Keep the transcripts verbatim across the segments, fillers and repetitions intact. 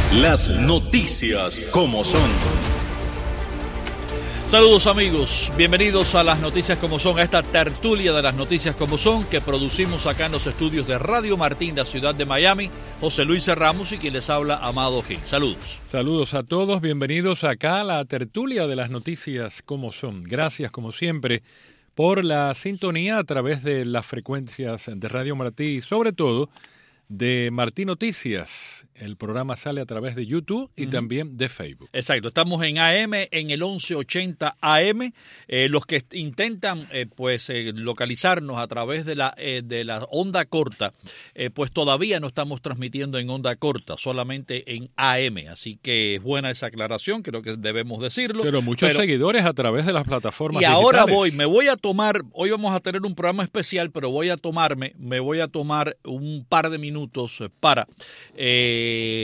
Las noticias como son. Saludos amigos, bienvenidos a Las Noticias como son, a esta tertulia de Las Noticias como son que producimos acá en los estudios de Radio Martín, de la ciudad de Miami. José Luis Ramos y quien les habla, Amado Gil. Saludos. Saludos a todos, bienvenidos acá a la tertulia de Las Noticias como son. Gracias como siempre por la sintonía a través de las frecuencias de Radio Martí y sobre todo de Martí Noticias. El programa sale a través de YouTube y uh-huh. también de Facebook. Exacto, estamos en A M, en el once ochenta A M. Eh, los que intentan eh, pues eh, localizarnos a través de la eh, de la onda corta, eh, pues todavía no estamos transmitiendo en onda corta, solamente en A M. Así que es buena esa aclaración, creo que debemos decirlo. Pero muchos pero, seguidores a través de las plataformas y digitales. Y ahora voy, me voy a tomar, hoy vamos a tener un programa especial, pero voy a tomarme, me voy a tomar un par de minutos para... Eh,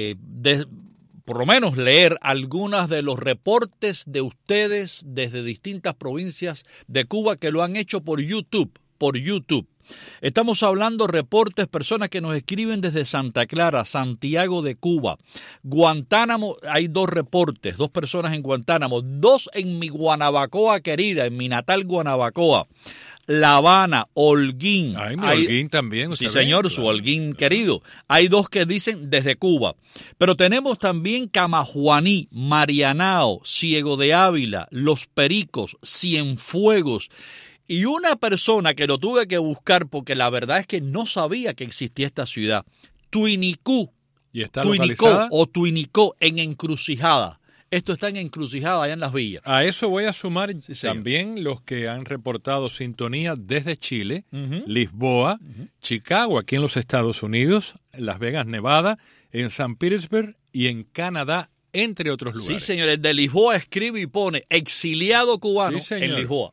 De, por lo menos leer algunos de los reportes de ustedes desde distintas provincias de Cuba que lo han hecho por YouTube, por YouTube. Estamos hablando reportes, personas que nos escriben desde Santa Clara, Santiago de Cuba, Guantánamo. Hay dos reportes, dos personas en Guantánamo, dos en mi Guanabacoa querida, en mi natal Guanabacoa. La Habana, Holguín. Ay, mi hay, Holguín también. Sí, señor, claro, su Holguín claro. querido. Hay dos que dicen desde Cuba. Pero tenemos también Camajuaní, Marianao, Ciego de Ávila, Los Pericos, Cienfuegos. Y una persona que lo tuve que buscar porque la verdad es que no sabía que existía esta ciudad. Tuinicú. ¿Y está Tuinicó localizada? o Tuinicó en Encrucijada. Esto está en Encrucijada, allá en Las Villas. A eso voy a sumar sí, también los que han reportado sintonía desde Chile, uh-huh. Lisboa, uh-huh. Chicago, aquí en los Estados Unidos, Las Vegas, Nevada, en San Petersburg y en Canadá, entre otros lugares. Sí, señor. El de Lisboa escribe y pone exiliado cubano sí, en Lisboa.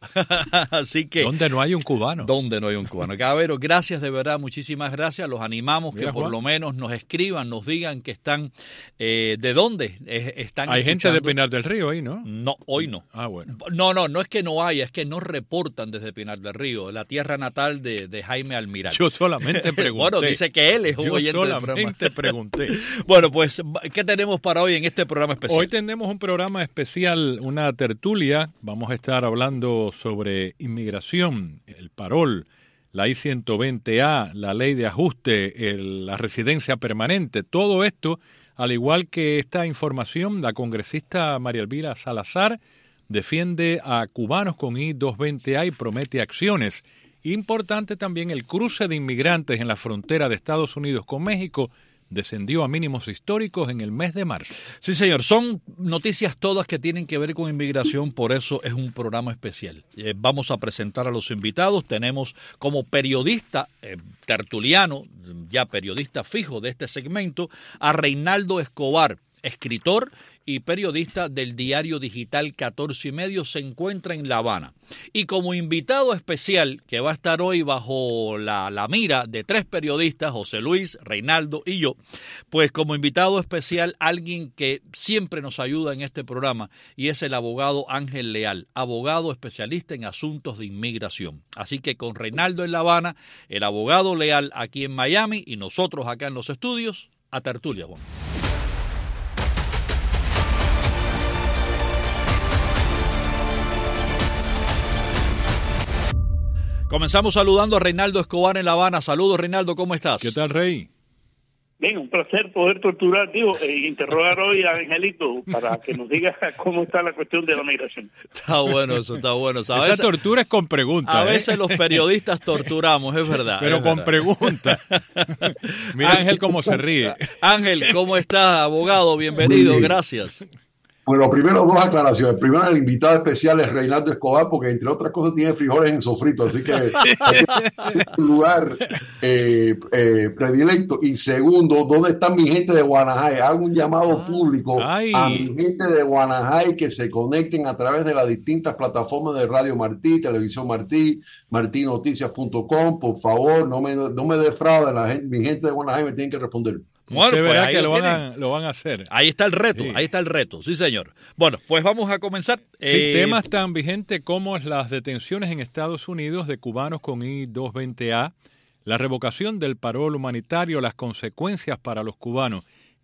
Así que... ¿Dónde no hay un cubano? ¿Dónde no hay un cubano? Caballero, gracias de verdad, muchísimas gracias. Los animamos Mira, que por Juan. lo menos nos escriban, nos digan que están, eh, de dónde eh, están Hay escuchando. gente de Pinar del Río ahí, ¿no? No, hoy no. Ah, bueno. No, no, no es que no haya, es que no reportan desde Pinar del Río, la tierra natal de, de Jaime Almirante. Yo solamente pregunté. Bueno, dice que él es un Yo oyente del programa. solamente pregunté. Bueno, pues, ¿qué tenemos para hoy en este programa especial? Hoy tenemos un programa especial, una tertulia. Vamos a estar hablando sobre inmigración, el parol, la I ciento veinte A, la ley de ajuste, el, la residencia permanente. Todo esto, al igual que esta información, la congresista María Elvira Salazar defiende a cubanos con I doscientos veinte A y promete acciones. Importante también el cruce de inmigrantes en la frontera de Estados Unidos con México. Descendió a mínimos históricos en el mes de marzo. Sí, señor. Son noticias todas que tienen que ver con inmigración, por eso es un programa especial. Eh, vamos a presentar a los invitados. Tenemos como periodista eh, tertuliano, ya periodista fijo de este segmento, a Reinaldo Escobar, escritor y periodista del diario digital catorce y medio, se encuentra en La Habana. Y como invitado especial, que va a estar hoy bajo la, la mira de tres periodistas, José Luis, Reinaldo y yo, pues como invitado especial, alguien que siempre nos ayuda en este programa, y es el abogado Ángel Leal, abogado especialista en asuntos de inmigración. Así que con Reinaldo en La Habana, el abogado Leal aquí en Miami y nosotros acá en los estudios, a tertulia, Juan. Comenzamos saludando a Reinaldo Escobar en La Habana. Saludos, Reinaldo, ¿cómo estás? ¿Qué tal, Rey? Bien, un placer poder torturar, digo, e interrogar hoy a Angelito para que nos diga cómo está la cuestión de la migración. Está bueno eso, está bueno eso. A Esa veces, tortura es con preguntas. A ¿eh? veces los periodistas torturamos, es verdad. Pero es con verdad. Preguntas. Mira Ángel cómo se ríe. Ángel, ¿cómo estás, abogado? Bienvenido, gracias. Bueno, primero dos aclaraciones. Primero, el invitado especial es Reinaldo Escobar, porque entre otras cosas tiene frijoles en sofrito, así que es un lugar eh, eh, predilecto. Y segundo, ¿dónde está mi gente de Guanajay? Hago un llamado público Ay. a mi gente de Guanajay que se conecten a través de las distintas plataformas de Radio Martí, Televisión Martí, martí noticias punto com. Por favor, no me, no me defrauden. La gente, mi gente de Guanajay me tienen que responder. Bueno, Usted pues verá ahí que lo, lo van, a, lo van a hacer. Ahí está el reto, sí. ahí está el reto, sí señor. Bueno, pues vamos a comenzar. Sí, eh... temas tan vigentes como las detenciones en Estados Unidos de cubanos con I doscientos veinte A, la revocación del parol humanitario, las consecuencias para los cubanos.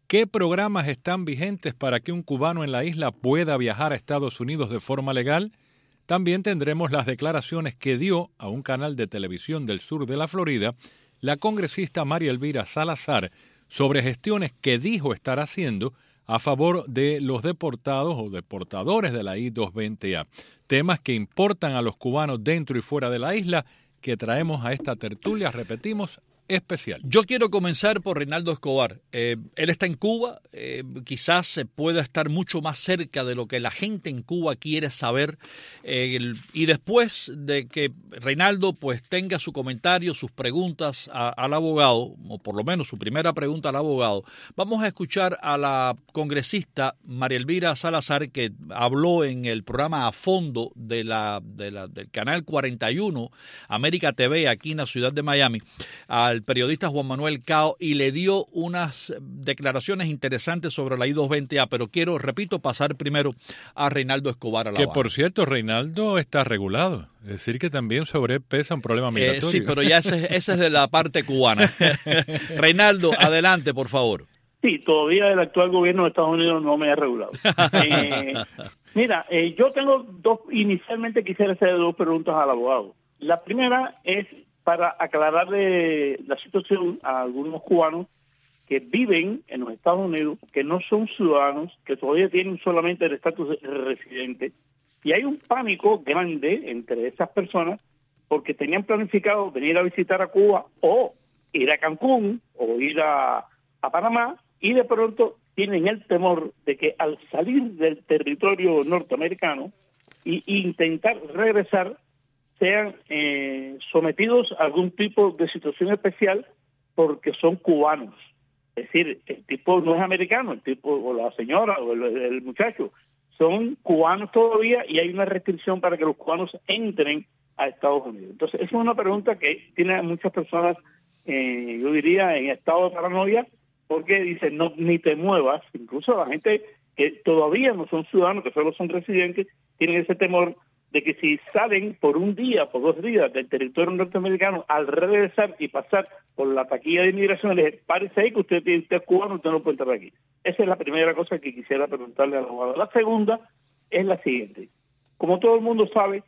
¿Qué programas están vigentes para que un cubano en la isla pueda viajar a Estados Unidos de forma legal? También tendremos las declaraciones que dio a un canal de televisión del sur de la Florida la congresista María Elvira Salazar sobre gestiones que dijo estar haciendo a favor de los deportados o deportadores de la I doscientos veinte A. Temas que importan a los cubanos dentro y fuera de la isla que traemos a esta tertulia, repetimos, especial. Yo quiero comenzar por Reinaldo Escobar. Eh, él está en Cuba, eh, quizás se pueda estar mucho más cerca de lo que la gente en Cuba quiere saber. Eh, el, y después de que Reinaldo pues tenga su comentario, sus preguntas a, al abogado, o por lo menos su primera pregunta al abogado, vamos a escuchar a la congresista María Elvira Salazar, que habló en el programa A Fondo de la, de la, del canal cuarenta y uno, América T V, aquí en la ciudad de Miami, al el periodista Juan Manuel Cao, y le dio unas declaraciones interesantes sobre la I doscientos veinte A, pero quiero, repito, pasar primero a Reinaldo Escobar a la Que barra. por cierto, Reinaldo está regulado, es decir que también sobrepesa un problema migratorio. Eh, sí, pero ya ese, ese es de la parte cubana. Reinaldo, adelante, por favor. Sí, todavía el actual gobierno de Estados Unidos no me ha regulado. Eh, mira, eh, yo tengo dos, inicialmente quisiera hacer dos preguntas al abogado. La primera es para aclararle la situación a algunos cubanos que viven en los Estados Unidos, que no son ciudadanos, que todavía tienen solamente el estatus de residente. Y hay un pánico grande entre esas personas porque tenían planificado venir a visitar a Cuba o ir a Cancún o ir a, a Panamá, y de pronto tienen el temor de que al salir del territorio norteamericano e intentar regresar, sean eh, sometidos a algún tipo de situación especial porque son cubanos. Es decir, el tipo no es americano, el tipo o la señora o el, el muchacho son cubanos todavía, y hay una restricción para que los cubanos entren a Estados Unidos. Entonces, esa es una pregunta que tiene a muchas personas, eh, yo diría, en estado de paranoia, porque dicen, no, ni te muevas. Incluso la gente que todavía no son ciudadanos, que solo son residentes, tienen ese temor de que si salen por un día, por dos días del territorio norteamericano, al regresar y pasar por la taquilla de inmigración, les parece ahí que usted, usted es cubano, usted no puede entrar aquí. Esa es la primera cosa que quisiera preguntarle al abogado. La segunda es la siguiente. Como todo el mundo sabe,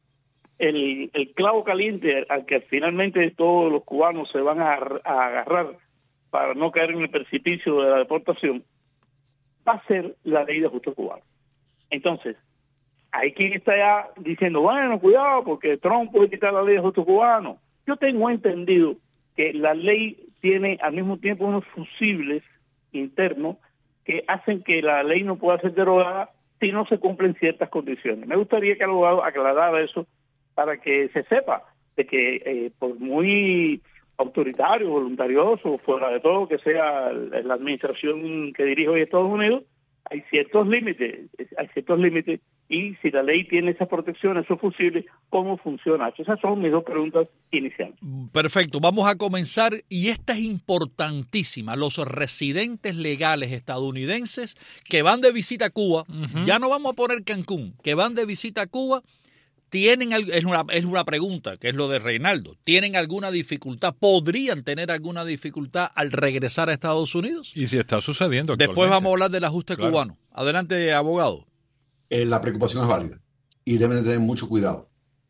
el, el clavo caliente al que finalmente todos los cubanos se van a, a agarrar para no caer en el precipicio de la deportación va a ser la ley de ajuste cubano. Entonces, hay quien está ya diciendo, bueno, cuidado, porque Trump puede quitar la ley de ajuste cubano. Yo tengo entendido que la ley tiene al mismo tiempo unos fusibles internos que hacen que la ley no pueda ser derogada si no se cumplen ciertas condiciones. Me gustaría que el abogado aclarara eso para que se sepa de que eh, por muy autoritario, voluntarioso, fuera de todo que sea la administración que dirijo hoy Estados Unidos, hay ciertos límites, hay ciertos límites, y si la ley tiene esas protecciones, esos fusibles, ¿cómo funciona? Esas son mis dos preguntas iniciales. Perfecto, vamos a comenzar, y esta es importantísima. Los residentes legales estadounidenses que van de visita a Cuba, uh-huh. ya no vamos a poner Cancún, que van de visita a Cuba, tienen, es una, es una pregunta, que es lo de Reinaldo, ¿tienen alguna dificultad, podrían tener alguna dificultad al regresar a Estados Unidos? Y si está sucediendo actualmente. Después vamos a hablar del ajuste claro. cubano. Adelante, abogado. Eh, la preocupación es válida y deben tener mucho cuidado.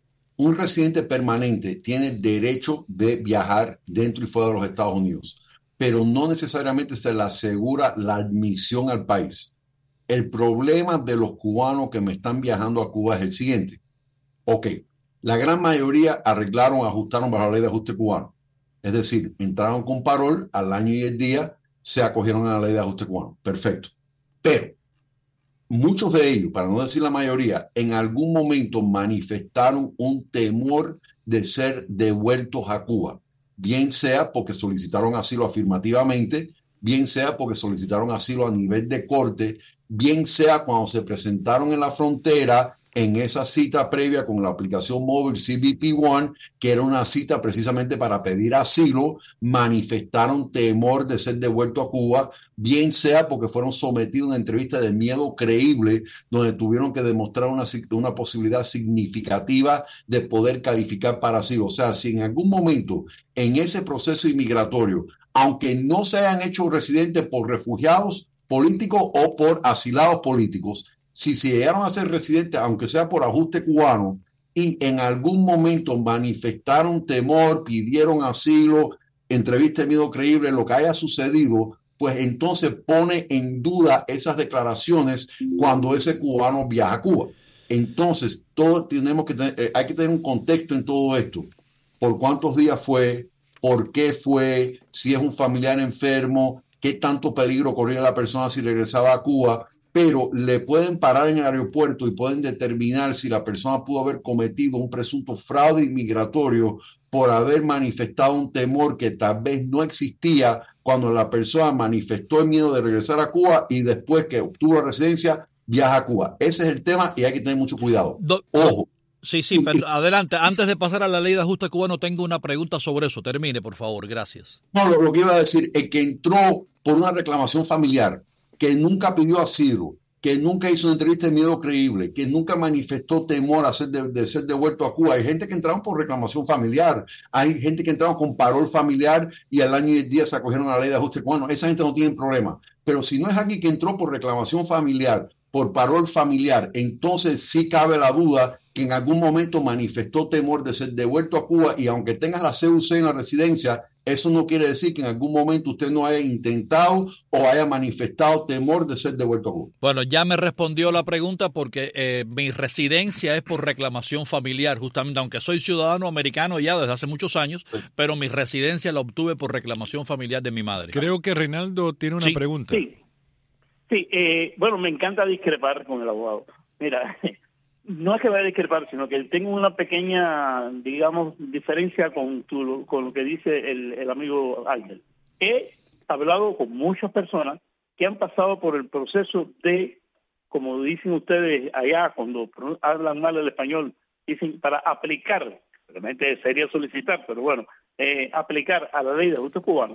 Un residente permanente tiene derecho de viajar dentro y fuera de los Estados Unidos, pero no necesariamente se le asegura la admisión al país. El problema de los cubanos que me están viajando a Cuba es el siguiente. Ok, la gran mayoría arreglaron, ajustaron bajo la ley de ajuste cubano. Es decir, entraron con parol al año y el día, se acogieron a la ley de ajuste cubano. Perfecto. Pero muchos de ellos, para no decir la mayoría, en algún momento manifestaron un temor de ser devueltos a Cuba. Bien sea porque solicitaron asilo afirmativamente, bien sea porque solicitaron asilo a nivel de corte, bien sea cuando se presentaron en la frontera en esa cita previa con la aplicación móvil C B P uno, que era una cita precisamente para pedir asilo, manifestaron temor de ser devueltos a Cuba, bien sea porque fueron sometidos a una entrevista de miedo creíble, donde tuvieron que demostrar una, una posibilidad significativa de poder calificar para asilo. O sea, si en algún momento en ese proceso inmigratorio aunque no se hayan hecho residentes por refugiados políticos o por asilados políticos, si se llegaron a ser residentes, aunque sea por ajuste cubano, y en algún momento manifestaron temor, pidieron asilo, entrevista de miedo creíble, lo que haya sucedido, pues entonces pone en duda esas declaraciones cuando ese cubano viaja a Cuba. Entonces, todos tenemos que tener, eh, hay que tener un contexto en todo esto. ¿Por cuántos días fue? ¿Por qué fue? Si es un familiar enfermo, ¿qué tanto peligro corría la persona si regresaba a Cuba? Pero le pueden parar en el aeropuerto y pueden determinar si la persona pudo haber cometido un presunto fraude inmigratorio por haber manifestado un temor que tal vez no existía cuando la persona manifestó el miedo de regresar a Cuba y después que obtuvo la residencia, viaja a Cuba. Ese es el tema y hay que tener mucho cuidado. Do Ojo. Sí, sí, pero adelante. Antes de pasar a la ley de ajuste cubano, tengo una pregunta sobre eso. Termine, por favor. Gracias. No, lo, lo que iba a decir es que entró por una reclamación familiar, que nunca pidió asilo, que nunca hizo una entrevista de miedo creíble, que nunca manifestó temor a ser de, de ser devuelto a Cuba. Hay gente que entraron por reclamación familiar, hay gente que entraron con parol familiar y al año y diez días se acogieron a la ley de ajuste cubano. Esa gente no tiene problema. Pero si no es alguien que entró por reclamación familiar, por parol familiar, entonces sí cabe la duda que en algún momento manifestó temor de ser devuelto a Cuba y aunque tengas la C U C en la residencia, eso no quiere decir que en algún momento usted no haya intentado o haya manifestado temor de ser devuelto a Cuba. Bueno, ya me respondió la pregunta porque eh, mi residencia es por reclamación familiar, justamente, aunque soy ciudadano americano ya desde hace muchos años, sí. Pero mi residencia la obtuve por reclamación familiar de mi madre. Creo que Reinaldo tiene una sí. pregunta. Sí, sí eh, bueno, me encanta discrepar con el abogado. Mira, no es que vaya a discrepar, sino que tengo una pequeña, digamos, diferencia con, tu, con lo que dice el, el amigo Albert. He hablado con muchas personas que han pasado por el proceso de, como dicen ustedes allá, cuando hablan mal el español, dicen para aplicar, realmente sería solicitar, pero bueno, eh, aplicar a la ley de ajuste cubano.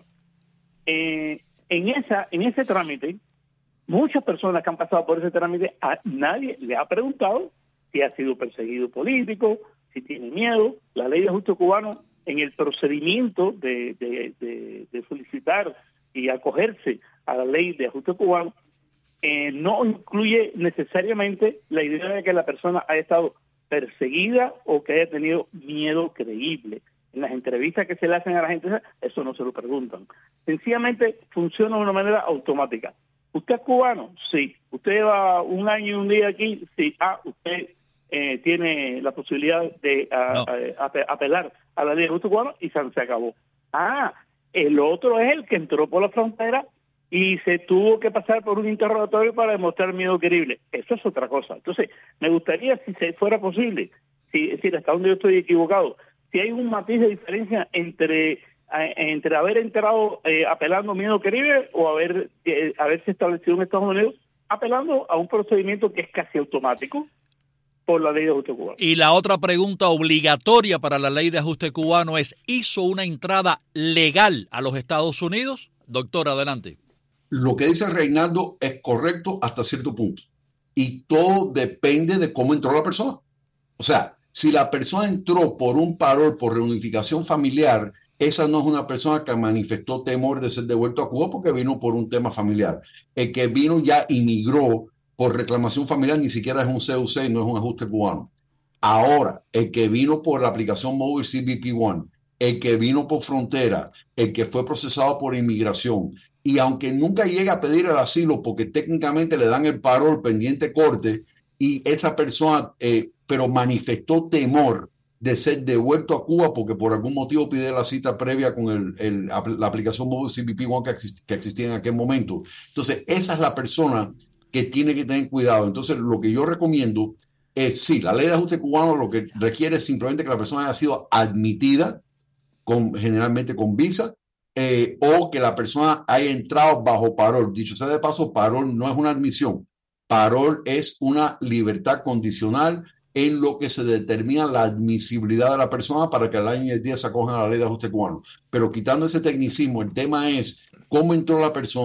Eh, en, esa, en ese trámite, muchas personas que han pasado por ese trámite, a nadie le ha preguntado si ha sido perseguido político, si tiene miedo. La ley de ajuste cubano, en el procedimiento de, de, de, de solicitar y acogerse a la ley de ajuste cubano, eh, no incluye necesariamente la idea de que la persona haya estado perseguida o que haya tenido miedo creíble. En las entrevistas que se le hacen a la gente, eso no se lo preguntan. Sencillamente funciona de una manera automática. ¿Usted es cubano? Sí. ¿Usted lleva un año y un día aquí? Sí. Ah, usted eh, tiene la posibilidad de a, no. a, a, apelar a la ley de ajuste cubano y se, se acabó. Ah, el otro es el que entró por la frontera y se tuvo que pasar por un interrogatorio para demostrar miedo creíble. Eso es otra cosa. Entonces, me gustaría, si se fuera posible, si, es decir, hasta donde yo estoy equivocado, si hay un matiz de diferencia entre entre haber entrado eh, apelando miedo creíble o haber eh, haberse establecido en Estados Unidos apelando a un procedimiento que es casi automático por la ley de ajuste cubano. Y la otra pregunta obligatoria para la ley de ajuste cubano es, ¿hizo una entrada legal a los Estados Unidos? Doctor, adelante. Lo que dice Reinaldo es correcto hasta cierto punto. Y todo depende de cómo entró la persona. O sea, si la persona entró por un parol, por reunificación familiar, esa no es una persona que manifestó temor de ser devuelto a Cuba porque vino por un tema familiar. El que vino ya inmigró por reclamación familiar, ni siquiera es un C U C, no es un ajuste cubano. Ahora, el que vino por la aplicación móvil C B P uno, el que vino por frontera, el que fue procesado por inmigración, y aunque nunca llega a pedir el asilo porque técnicamente le dan el parol pendiente corte, y esa persona, eh, pero manifestó temor de ser devuelto a Cuba porque por algún motivo pide la cita previa con el, el, la aplicación móvil C B P uno que, exist, que existía en aquel momento. Entonces, esa es la persona que tiene que tener cuidado. Entonces, lo que yo recomiendo es, sí, la ley de ajuste cubano lo que requiere es simplemente que la persona haya sido admitida, con, generalmente con visa, eh, o que la persona haya entrado bajo parol. Dicho sea de paso, parol no es una admisión. Parol es una libertad condicional en lo que se determina la admisibilidad de la persona para que al año y el día se acojan a la ley de ajuste cubano. Pero quitando ese tecnicismo, el tema es cómo entró la persona,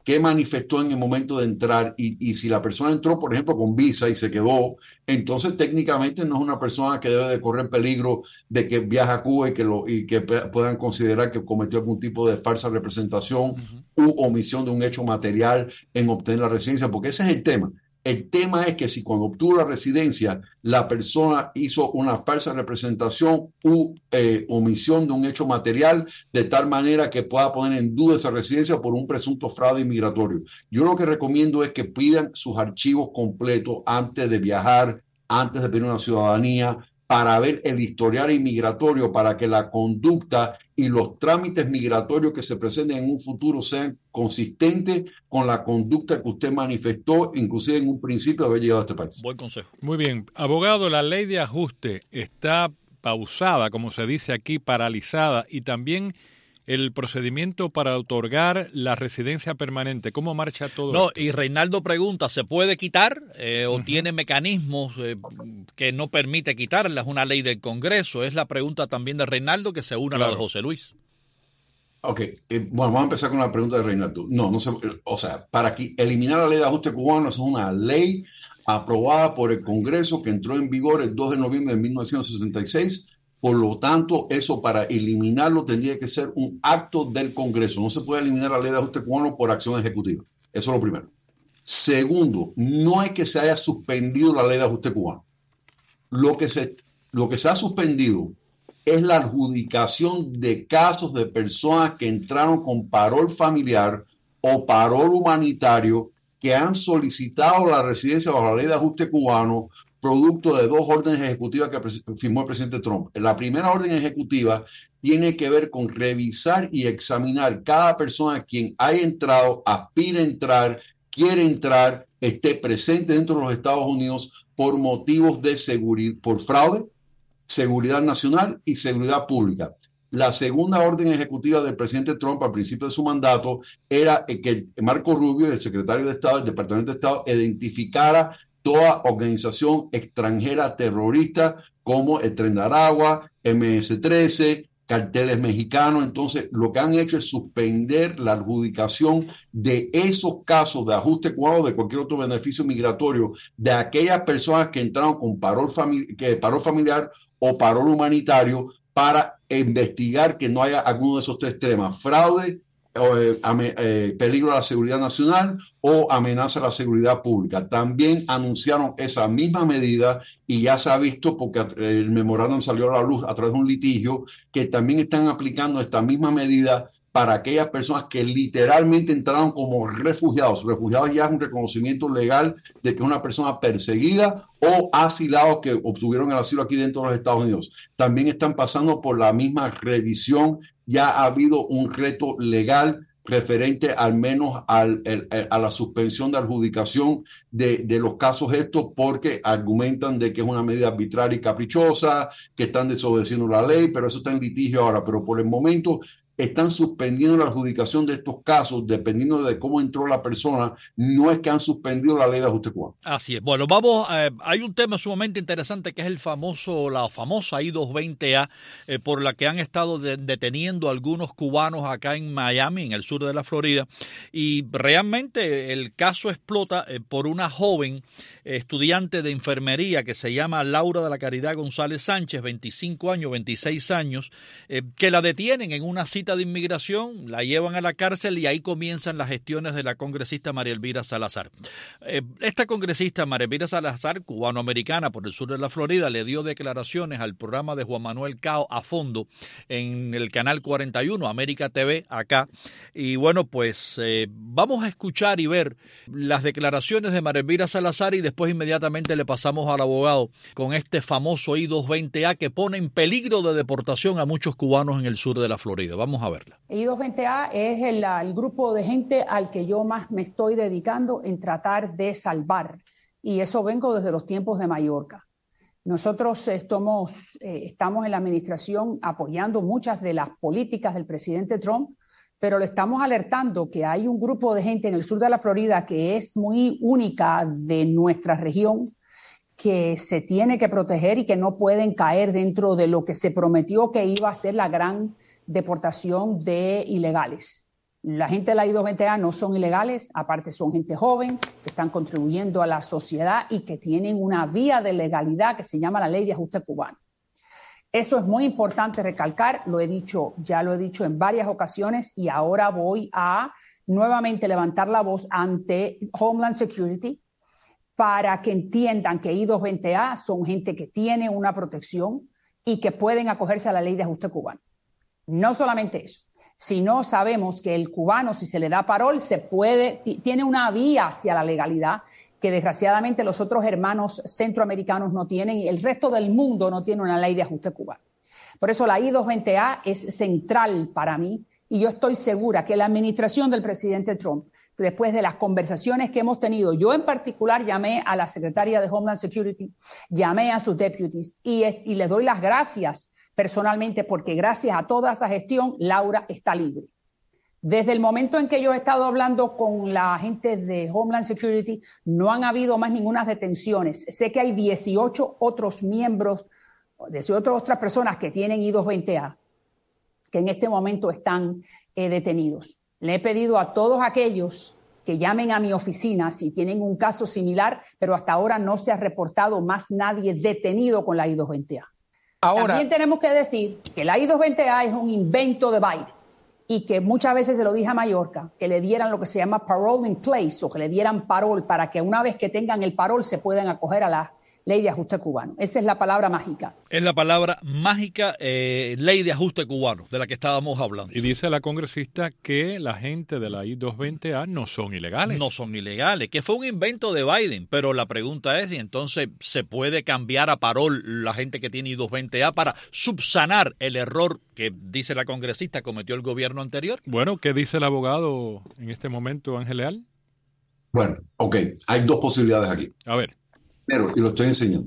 qué manifestó en el momento de entrar y, y si la persona entró, por ejemplo, con visa y se quedó, entonces técnicamente no es una persona que debe de correr peligro de que viaje a Cuba y que, lo, y que puedan considerar que cometió algún tipo de falsa representación uh-huh. u omisión de un hecho material en obtener la residencia, porque ese es el tema. El tema es que si cuando obtuvo la residencia la persona hizo una falsa representación u eh, omisión de un hecho material de tal manera que pueda poner en duda esa residencia por un presunto fraude inmigratorio. Yo lo que recomiendo es que pidan sus archivos completos antes de viajar, antes de pedir una ciudadanía, para ver el historial inmigratorio, para que la conducta y los trámites migratorios que se presenten en un futuro sean consistentes con la conducta que usted manifestó, inclusive en un principio de haber llegado a este país. Buen consejo. Muy bien. Abogado, la ley de ajuste está pausada, como se dice aquí, paralizada, y también el procedimiento para otorgar la residencia permanente. ¿Cómo marcha todo no, esto? Y Reinaldo pregunta, ¿se puede quitar eh, o uh-huh. tiene mecanismos eh, que no permite quitarla? Es una ley del Congreso. Es la pregunta también de Reinaldo que se une claro. a la de José Luis. Ok, eh, bueno, vamos a empezar con la pregunta de Reinaldo. No, no se, o sea, para que eliminar la ley de ajuste cubano es una ley aprobada por el Congreso que entró en vigor el dos de noviembre de mil novecientos sesenta y seis. Por lo tanto, eso para eliminarlo tendría que ser un acto del Congreso. No se puede eliminar la ley de ajuste cubano por acción ejecutiva. Eso es lo primero. Segundo, no es que se haya suspendido la ley de ajuste cubano. Lo que se, lo que se ha suspendido es la adjudicación de casos de personas que entraron con parol familiar o parol humanitario que han solicitado la residencia bajo la ley de ajuste cubano producto de dos órdenes ejecutivas que firmó el presidente Trump. La primera orden ejecutiva tiene que ver con revisar y examinar cada persona quien haya entrado, aspira a entrar, quiere entrar, esté presente dentro de los Estados Unidos por motivos de seguridad, por fraude, seguridad nacional y seguridad pública. La segunda orden ejecutiva del presidente Trump al principio de su mandato era que Marco Rubio, el secretario de Estado del Departamento de Estado, identificara toda organización extranjera terrorista como el Tren de Aragua, eme ese trece, carteles mexicanos. Entonces, lo que han hecho es suspender la adjudicación de esos casos de ajuste cubano o de cualquier otro beneficio migratorio de aquellas personas que entraron con parol, famili- que parol familiar o parol humanitario para investigar que no haya alguno de esos tres temas: fraude, Eh, eh, peligro a la seguridad nacional o amenaza a la seguridad pública. También anunciaron esa misma medida y ya se ha visto, porque el memorándum salió a la luz a través de un litigio, que también están aplicando esta misma medida para aquellas personas que literalmente entraron como refugiados. Refugiados ya es un reconocimiento legal de que es una persona perseguida o asilados que obtuvieron el asilo aquí dentro de los Estados Unidos. También están pasando por la misma revisión. Ya ha habido un reto legal referente al menos al, el, a la suspensión de adjudicación de, de los casos estos, porque argumentan de que es una medida arbitraria y caprichosa, que están desobedeciendo la ley, pero eso está en litigio ahora. Pero por el momento están suspendiendo la adjudicación de estos casos dependiendo de cómo entró la persona. No es que han suspendido la ley de ajuste cubano. Así es. Bueno, vamos, eh, hay un tema sumamente interesante que es el famoso, la famosa I doscientos veinte A, eh, por la que han estado de, deteniendo algunos cubanos acá en Miami, en el sur de la Florida, y realmente el caso explota eh, por una joven eh, estudiante de enfermería que se llama Laura de la Caridad González Sánchez, veinticinco años, veintiséis años, eh, que la detienen en una cita de inmigración, la llevan a la cárcel y ahí comienzan las gestiones de la congresista María Elvira Salazar. Eh, esta congresista María Elvira Salazar, cubanoamericana por el sur de la Florida, le dio declaraciones al programa de Juan Manuel Cao a fondo en el canal cuarenta y uno, América T V, acá. Y bueno, pues eh, vamos a escuchar y ver las declaraciones de María Elvira Salazar y después inmediatamente le pasamos al abogado con este famoso I doscientos veinte A que pone en peligro de deportación a muchos cubanos en el sur de la Florida. Vamos a verla. I doscientos veinte A es el, el grupo de gente al que yo más me estoy dedicando en tratar de salvar. Y eso vengo desde los tiempos de Mallorca. Nosotros estamos, eh, estamos en la administración apoyando muchas de las políticas del presidente Trump, pero le estamos alertando que hay un grupo de gente en el sur de la Florida que es muy única de nuestra región, que se tiene que proteger y que no pueden caer dentro de lo que se prometió que iba a ser la gran deportación de ilegales. La gente de la I dos veinte A no son ilegales, aparte son gente joven, que están contribuyendo a la sociedad y que tienen una vía de legalidad que se llama la Ley de Ajuste Cubano. Eso es muy importante recalcar, lo he dicho, ya lo he dicho en varias ocasiones y ahora voy a nuevamente levantar la voz ante Homeland Security para que entiendan que I dos veinte A son gente que tiene una protección y que pueden acogerse a la Ley de Ajuste Cubano. No solamente eso, sino sabemos que el cubano, si se le da parol, se puede, tiene una vía hacia la legalidad que desgraciadamente los otros hermanos centroamericanos no tienen y el resto del mundo no tiene una ley de ajuste cubano. Por eso la I dos veinte A es central para mí y yo estoy segura que la administración del presidente Trump, después de las conversaciones que hemos tenido, yo en particular llamé a la secretaria de Homeland Security, llamé a sus deputies y, y les doy las gracias personalmente porque gracias a toda esa gestión, Laura está libre. Desde el momento en que yo he estado hablando con la gente de Homeland Security, no han habido más ninguna detenciones. Sé que hay dieciocho otros miembros, dieciocho otras personas que tienen I dos veinte A, que en este momento están eh, detenidos. Le he pedido a todos aquellos que llamen a mi oficina si tienen un caso similar, pero hasta ahora no se ha reportado más nadie detenido con la I dos veinte A. Ahora, también tenemos que decir que la I dos veinte A es un invento de Biden. Y que muchas veces se lo dije a Mallorca, que le dieran lo que se llama parole in place o que le dieran parol para que una vez que tengan el parol se puedan acoger a la ley de ajuste cubano. Esa es la palabra mágica. Es la palabra mágica, eh, ley de ajuste cubano, de la que estábamos hablando. Y dice la congresista que la gente de la I dos veinte A no son ilegales. No son ilegales, que fue un invento de Biden, pero la pregunta es, ¿y entonces se puede cambiar a parol la gente que tiene I dos veinte A para subsanar el error que, dice la congresista, cometió el gobierno anterior? Bueno, ¿qué dice el abogado en este momento, Ángel Leal? Bueno, ok, hay dos posibilidades aquí. A ver. Pero, y lo estoy enseñando.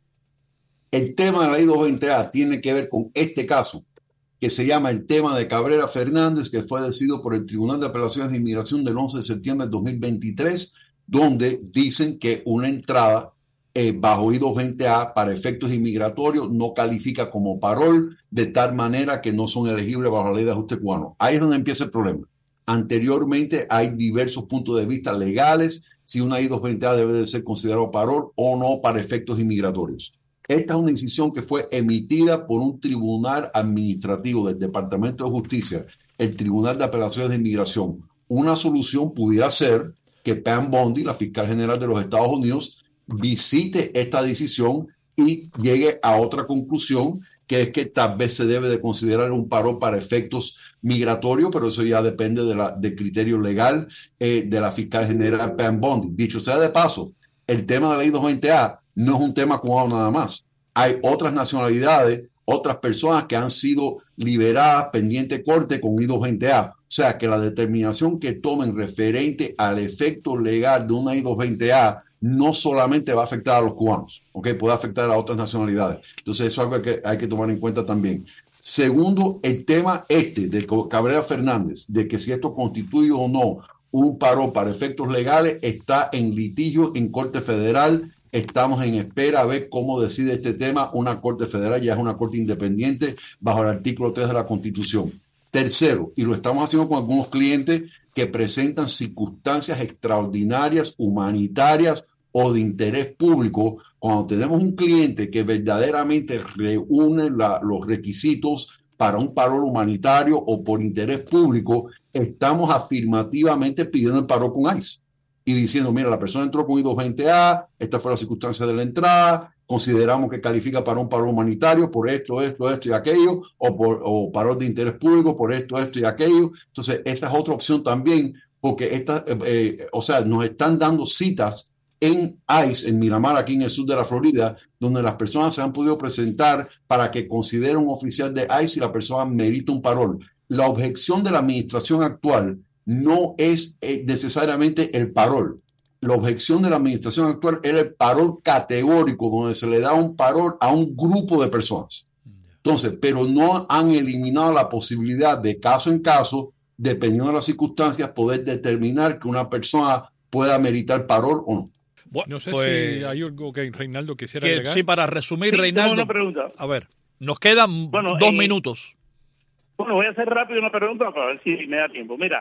El tema de la I dos veinte A tiene que ver con este caso, que se llama el tema de Cabrera Fernández, que fue decidido por el Tribunal de Apelaciones de Inmigración del once de septiembre de dos mil veintitrés, donde dicen que una entrada eh, bajo I dos veinte A para efectos inmigratorios no califica como parol, de tal manera que no son elegibles bajo la ley de ajuste cubano. Ahí es donde empieza el problema. Anteriormente hay diversos puntos de vista legales si una I dos veinte A debe de ser considerado parol o no para efectos inmigratorios. Esta es una decisión que fue emitida por un tribunal administrativo del Departamento de Justicia, el Tribunal de Apelaciones de Inmigración. Una solución pudiera ser que Pam Bondi, la fiscal general de los Estados Unidos, visite esta decisión y llegue a otra conclusión, que es que tal vez se debe de considerar un parol para efectos migratorios, pero eso ya depende de la, del criterio legal eh, de la fiscal general Pam Bondi. Dicho sea de paso, el tema de la I dos veinte A no es un tema cubano nada más. Hay otras nacionalidades, otras personas que han sido liberadas pendiente corte con I dos veinte A. O sea, que la determinación que tomen referente al efecto legal de una I dos veinte A no solamente va a afectar a los cubanos, ¿ok? Puede afectar a otras nacionalidades. Entonces, eso es algo que hay que tomar en cuenta también. Segundo, el tema este de Cabrera Fernández, de que si esto constituye o no un parol para efectos legales, está en litigio en Corte Federal. Estamos en espera a ver cómo decide este tema una Corte Federal, ya es una Corte independiente bajo el artículo tres de la Constitución. Tercero, y lo estamos haciendo con algunos clientes que presentan circunstancias extraordinarias, humanitarias o de interés público. Cuando tenemos un cliente que verdaderamente reúne la, los requisitos para un parol humanitario o por interés público, estamos afirmativamente pidiendo el parol con ICE y diciendo, mira, la persona entró con I dos veinte A, esta fue la circunstancia de la entrada, consideramos que califica para un parol humanitario por esto, esto, esto y aquello, o, por, o parol de interés público por esto, esto y aquello. Entonces, esta es otra opción también, porque esta, eh, o sea, nos están dando citas en ICE, en Miramar, aquí en el sur de la Florida, donde las personas se han podido presentar para que considere un oficial de ICE y la persona merita un parol. La objeción de la administración actual no es eh, necesariamente el parol. La objeción de la administración actual era el parol categórico, donde se le da un parol a un grupo de personas. Entonces, pero no han eliminado la posibilidad de caso en caso, dependiendo de las circunstancias, poder determinar que una persona pueda meritar parol o no. Bueno, no sé pues, si hay algo que Reinaldo quisiera que, agregar. Sí, para resumir, sí, Reinaldo. Una pregunta. A ver, nos quedan bueno, dos eh, minutos. Bueno, voy a hacer rápido una pregunta para ver si me da tiempo. Mira,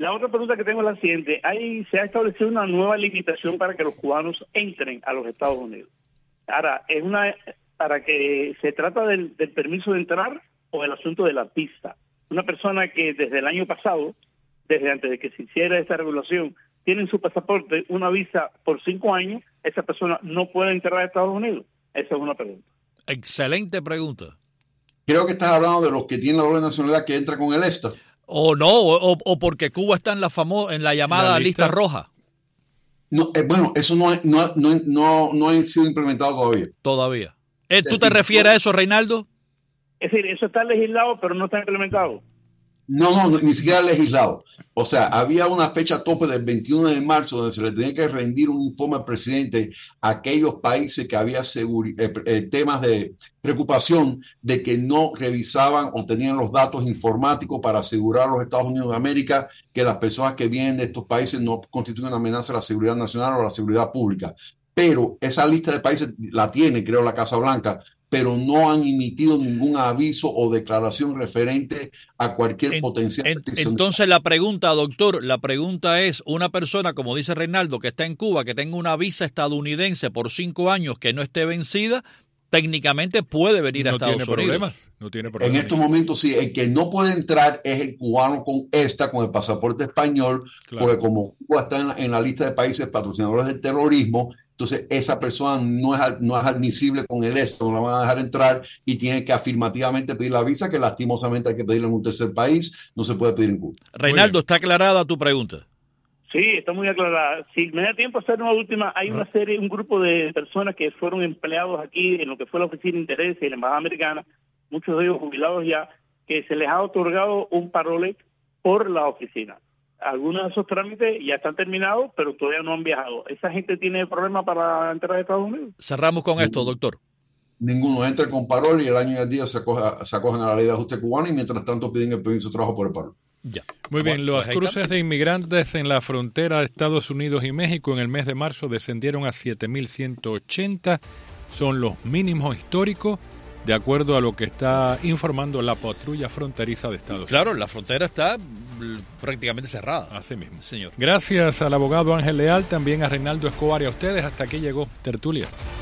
La otra pregunta que tengo es la siguiente. Hay, se ha establecido una nueva limitación para que los cubanos entren a los Estados Unidos. Ahora, es una para que se trata del, del permiso de entrar o el asunto de la visa. Una persona que desde el año pasado, desde antes de que se hiciera esta regulación, tiene en su pasaporte una visa por cinco años, esa persona no puede entrar a Estados Unidos. Esa es una pregunta. Excelente pregunta. Creo que estás hablando de los que tienen la doble nacionalidad que entra con el ESTA. O no, o, o porque Cuba está en la famo en la llamada La lista. lista roja. No, eh, bueno, eso no, no, no, no, no ha sido implementado todavía. Todavía. Eh, ¿Tú Es te decir, refieres a eso, Reinaldo? Es decir, eso está legislado, pero no está implementado. No, no, no, ni siquiera legislado. O sea, había una fecha tope del veintiuno de marzo donde se le tenía que rendir un informe al presidente a aquellos países que había seguri- eh, eh, temas de preocupación de que no revisaban o tenían los datos informáticos para asegurar a los Estados Unidos de América que las personas que vienen de estos países no constituyen una amenaza a la seguridad nacional o a la seguridad pública. Pero esa lista de países la tiene, creo, la Casa Blanca, pero no han emitido ningún aviso o declaración referente a cualquier En- potencial en- restricción. entonces la pregunta, doctor, la pregunta es, una persona, como dice Reinaldo, que está en Cuba, que tenga una visa estadounidense por cinco años que no esté vencida, técnicamente puede venir a No Estados tiene Unidos. problemas. No tiene En problemas. estos momentos sí, el que no puede entrar es el cubano con esta, con el pasaporte español, Claro. porque como Cuba está en la, en la lista de países patrocinadores del terrorismo, entonces esa persona no es, no es admisible con el ESTA, no la van a dejar entrar y tiene que afirmativamente pedir la visa, que lastimosamente hay que pedirla en un tercer país, no se puede pedir en Cuba. Reinaldo, ¿está aclarada tu pregunta? Sí, está muy aclarada. Si me da tiempo hacer una última, hay una serie, un grupo de personas que fueron empleados aquí en lo que fue la Oficina de Intereses y la Embajada Americana, muchos de ellos jubilados ya, que se les ha otorgado un parole por la oficina. Algunos de esos trámites ya están terminados, pero todavía no han viajado. ¿Esa gente tiene problema para entrar a Estados Unidos? Cerramos con esto, doctor. Ninguno entra con parol y el año y el día se, acoge- se acogen a la ley de ajuste cubano y mientras tanto piden el permiso de trabajo por el parol. Ya. Muy bien, Bueno, los pues ahí cruces está. de inmigrantes en la frontera de Estados Unidos y México en el mes de marzo descendieron a siete mil ciento ochenta. Son los mínimos históricos, de acuerdo a lo que está informando la patrulla fronteriza de Estados Claro, Unidos. la frontera está mm, prácticamente cerrada. Así mismo. Señor. Gracias al abogado Ángel Leal, también a Reinaldo Escobar y a ustedes. Hasta aquí llegó Tertulia.